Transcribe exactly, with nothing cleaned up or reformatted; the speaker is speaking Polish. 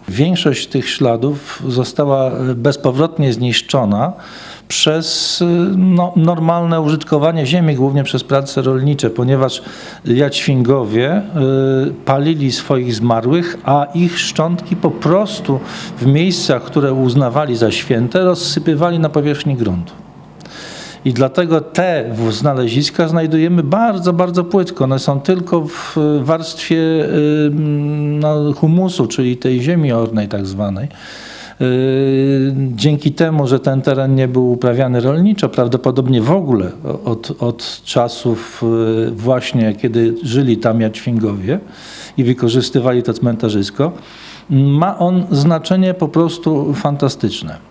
Większość tych śladów została bezpowrotnie zniszczona przez no, normalne użytkowanie ziemi, głównie przez prace rolnicze, ponieważ Jadźwingowie y, palili swoich zmarłych, a ich szczątki po prostu w miejscach, które uznawali za święte, rozsypywali na powierzchni gruntu. I dlatego te znaleziska znajdujemy bardzo, bardzo płytko. One są tylko w warstwie no, humusu, czyli tej ziemi ornej tak zwanej. Dzięki temu, że ten teren nie był uprawiany rolniczo, prawdopodobnie w ogóle od, od czasów właśnie, kiedy żyli tam Jadźwingowie i wykorzystywali to cmentarzysko, ma on znaczenie po prostu fantastyczne.